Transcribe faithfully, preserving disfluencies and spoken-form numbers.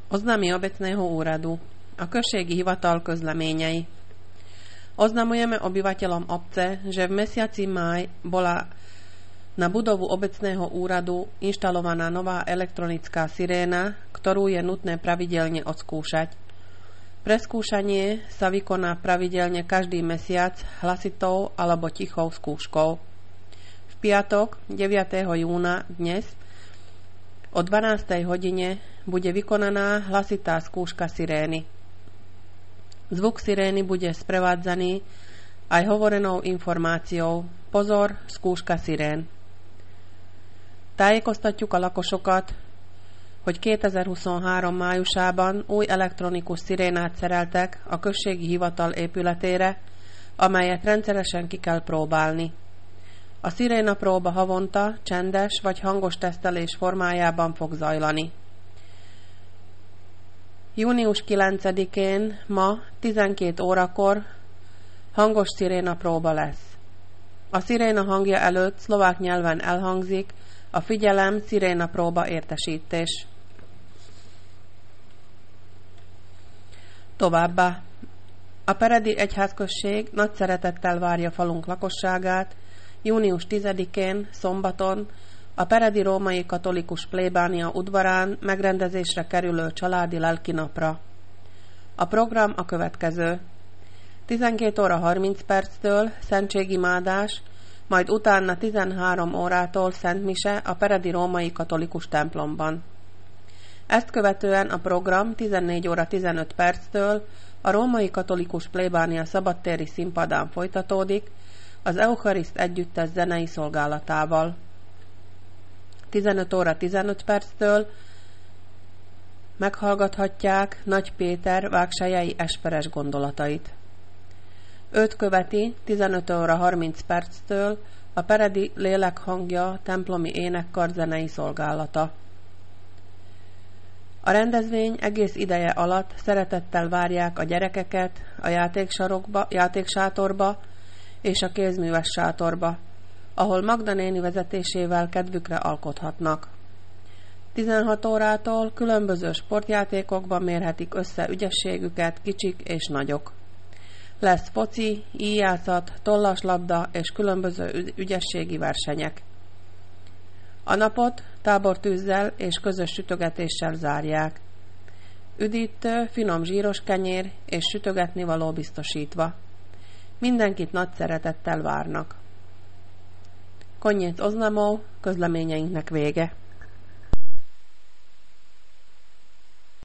Oznámy obecného úradu. A községi hivatal közleményei. Oznamujeme obyvateľom obce, že v mesiaci máj bola na budovu obecného úradu inštalovaná nová elektronická siréna, ktorú je nutné pravidelne odskúšať. Preskúšanie sa vykoná pravidelne každý mesiac hlasitou alebo tichou skúškou. V piatok deviateho júna dnes o dvanástej hodine bude vykonaná hlasitá skúška sirény. Zvuk sirény bude sprevádzaný aj hovorenou informáciou Pozor, skúška szirén. Tájékoztatjuk a lakosokat, hogy kétezer-huszonhárom májusában új elektronikus szirénát szereltek a községi hivatal épületére, amelyet rendszeresen ki kell próbálni. A sziréna próba havonta csendes vagy hangos tesztelés formájában fog zajlani. június kilencedikén ma tizenkét órakor hangos sziréna próba lesz. A sziréna hangja előtt szlovák nyelven elhangzik a figyelem, sziréna próba értesítés. Továbbá, a Peredi Egyházközség nagy szeretettel várja falunk lakosságát június tizedikén, szombaton, a Peredi Római Katolikus Plébánia udvarán megrendezésre kerülő családi lelkinapra. A program a következő. tizenkét óra harminc perctől szentségimádás, majd utána tizenhárom órától szentmise a Peredi Római Katolikus templomban. Ezt követően a program tizennégy óra tizenöt perctől a Római Katolikus Plébánia szabadtéri színpadán folytatódik, az Euchariszt együttes zenei szolgálatával. tizenöt óra tizenöt perctől meghallgathatják Nagy Péter vágselyei esperes gondolatait. Őt követi tizenöt óra harminc perctől a Peredi Lélek hangja templomi énekkar zenei szolgálata. A rendezvény egész ideje alatt szeretettel várják a gyerekeket a játéksarokba, játéksátorba és a kézműves sátorba, ahol Magda néni vezetésével kedvükre alkothatnak. tizenhat órától különböző sportjátékokban mérhetik össze ügyességüket kicsik és nagyok. Lesz foci, íjászat, tollaslabda és különböző ügyességi versenyek. A napot tábortűzzel és közös sütögetéssel zárják. Üdítő, finom zsíros kenyér és sütögetnivaló biztosítva. Mindenkit nagy szeretettel várnak. Konnyec Oznamó, közleményeinknek vége.